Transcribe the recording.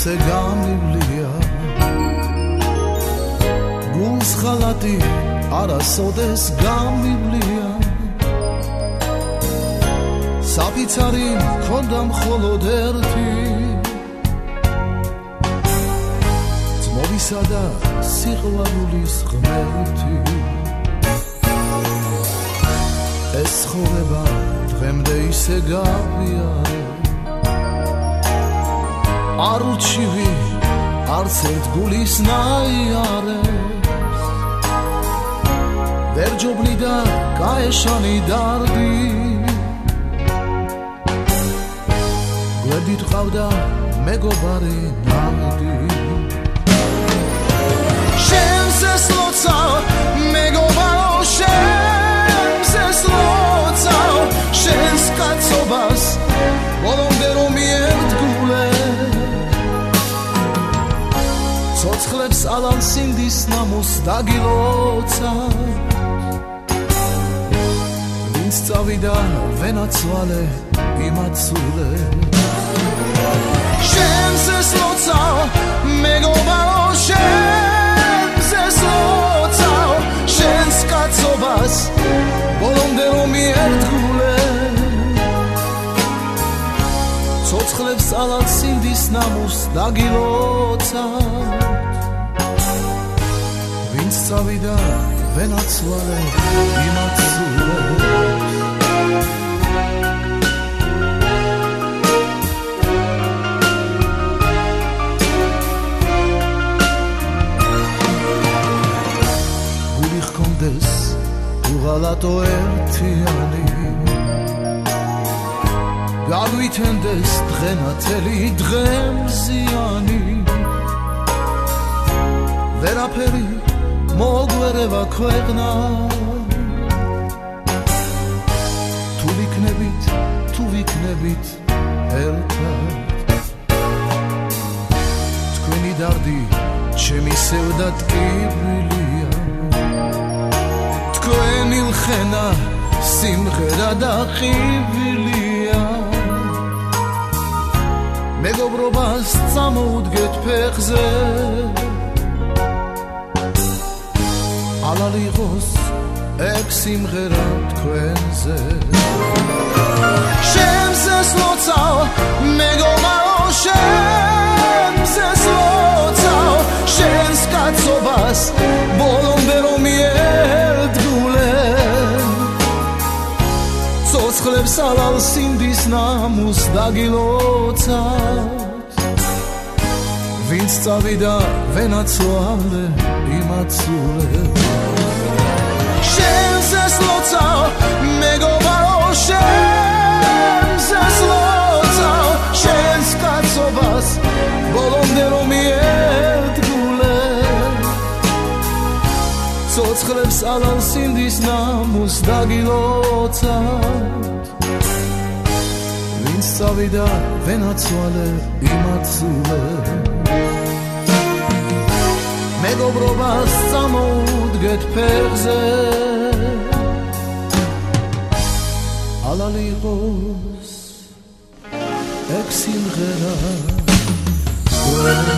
ისე გამივლია გულს ხალატი არასოდეს გამივლია საფიცარი მქონდა მხოლოდ ერთი ძმობისა და სიყვარულის ღმერთი ეს ცხოვრება დღემდე ისე გავიარე არ უჩივი არც ერთ გულის ნაიარეს ვერ ჯობნიდა გაეშანი დარდი გვერდით ყავდა მეგობარი ნავდი შენს ეს ლოცავ მეგობარო შენს ეს ლოცავ შენს კაცობას ბოლომდე რომ ერთგულე ცოცხლებს ალალ სინდის ნამოს დაგილოცა ვინც წავიდა ვენაცვალე იმაცულე შენს ეს ლოცავ მეგობარო შენს ეს ლოცავ შენს კაცობას ბოლომდე რომ ერთგულე ცოცხლებს ალალ სინდის ნამოს დაგილოცა ვინც წავიდა ვენაცვალე იმაცულე უღალატო ერთიანი გაგვითენდეს დღენათელი დღემზიანი ვერაფერი მოგვერევა ქვეყნა თუ ვიქნებით ერთად თქვენი დარდი ჩემი სევდა ტკივილია თქვენი ლხენა სიმღერა და ყივილია მეგობრობას წამოუდგეთ ფეხზე ალალ იყოს ეგ სიმღერა თქვენზე შენს ეს ლოცავ მეგობარო შენს ეს ლოცავ შენს კაცობას ბოლომდე რომ ცოცხლებს ალალ სინდის ნამოს დაგილოცავთ ვინც წავიდა ვენაცვალე იმაცულე შენს ეს ლოცავ მეგობარო შენს ეს ლოცავ შენს კაცობას ბოლომდე რომ ერთგულე ცოცხლებს ალალ სინდის ნამოს დაგილოცავთ ვინც წავიდა ვენაცვალე იმაცულე მეგობრობას წამოუდგეთ ფეხზე ალალ იყოს ეგ სიმღერა